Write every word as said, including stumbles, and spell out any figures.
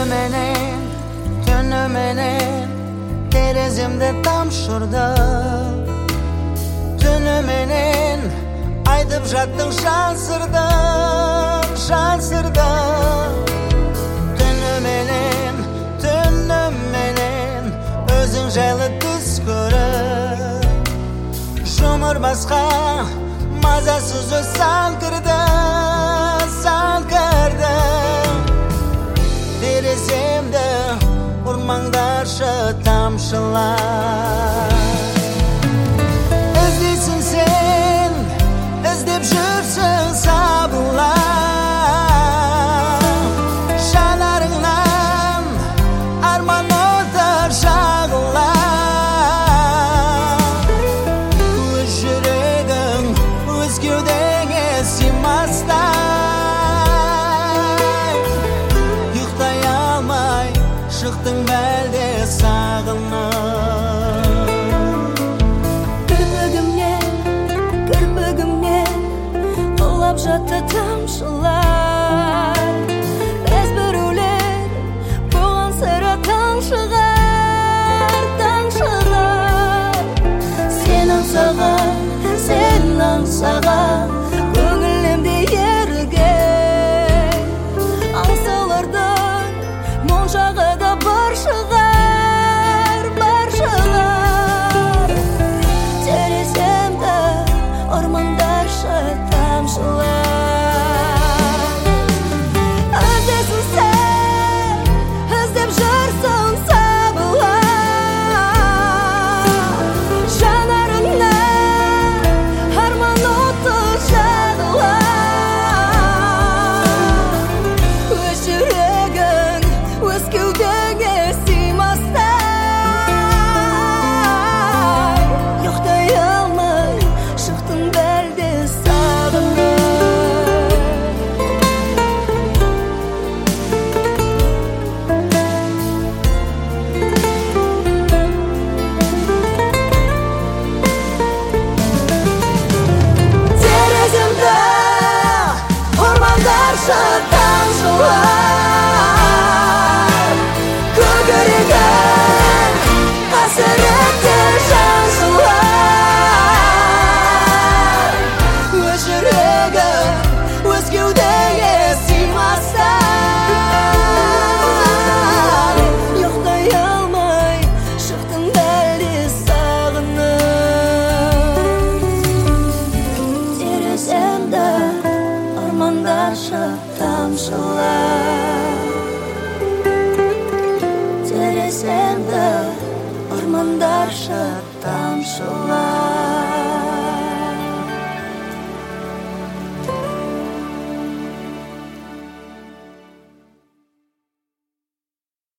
menен, түнү менен тереземде тамшырды. Түнү менен айтып жаттың жан сырды, жан сырды. Түнү менен, түнү менен өзүң жайлы түс көрүп, жұмыр басқа мазасыз өз сан кірді, сан кірді. Тереземді ұрмаңдаршы тамшылар. Іздейсің сен, іздеп жүрсің сабылар. Жанарыңнан арман отыр жағылар. Өз жүрегің өз кеудеңе сыймастай, ұйықтай алмай шықтың бәлде сағынып. Кірпігімнен, кірпігімнен құлап жатты тамшылар. Біз біреулер бұған сірә таң шығар, таң шығар. Сен аңсаған, сен аңсаған көңілімде еріген аңсалардың моншағы да бар шығар, бар шығар. Тереземді ормандаршы тамшылар. Іздесің сен, іздеп жүрсің сабылар. Жанарыңнан арман оты жағылар. Өз жүрегің өз кеудеңе сыймастай, ұйықтай алмай шықтың бәлде сағынып. Тереземді ормандаршы тамшылар. Көкірегің қасіретте жан жылар. Өз жүрегің өз кеудеңе сыймастай, ұйықтай алмай шықтың бәлде сағынып. Тереземді ормандаршы тамшылар. Тереземді ормандаршы тамшылар.